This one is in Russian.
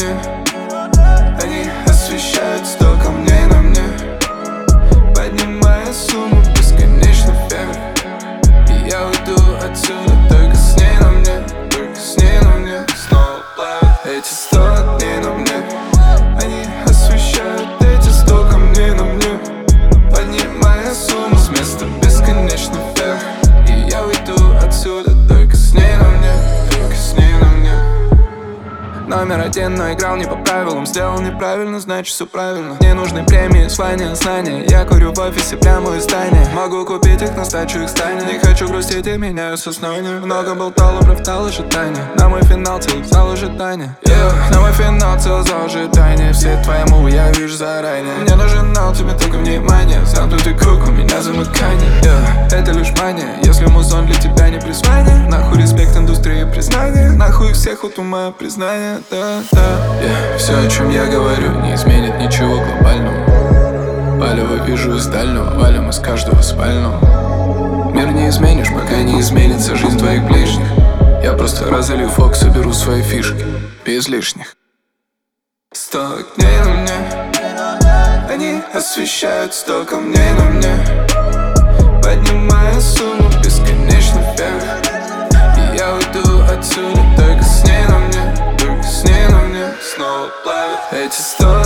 мне. Они освещают 100 камней на мне, поднимая сумму бесконечно вверх. И я уйду отсюда только с ней на мне, только с ней на мне. Снова плавят эти 100 дней на мне. Они освещают эти 100 камней на мне, поднимая сумму с места бесконечно вверх. И я уйду отсюда только с ней на мне, только с ней на мне. Номер один, но играл не по правилам. Сделал неправильно, значит все правильно. Мне нужны премии, звания, знания. Я курю в офисе прямо из здания. Могу купить их на сдачу, их станет. Не хочу грустить и меняю сознание. Много болтал, оправдал ожидания. На мой финал целый зал ожидания. На мой финал целый зал ожидания. Все твои мувы я вижу заранее. Мне нужен нал, тебе только внимание. Замкнутый круг, у меня замыкание. Это лишь мания, если музон для тебя не призвание. Нахуй респект индустрии, признание. Нахуй всех вот ума признание. Все, о чем я говорю, не изменит ничего глобального. Палево вижу из дальнего, валим из каждого спального. Мир не изменишь, пока не изменится жизнь твоих ближних. Я просто разолью фокус, соберу свои фишки без лишних. 100 дней на мне, они освещают 100 камней на мне, поднимая сумму бесконечно вверх. И я уйду отсюда только с ней на мне, только с ней на мне. Снова плавят эти 100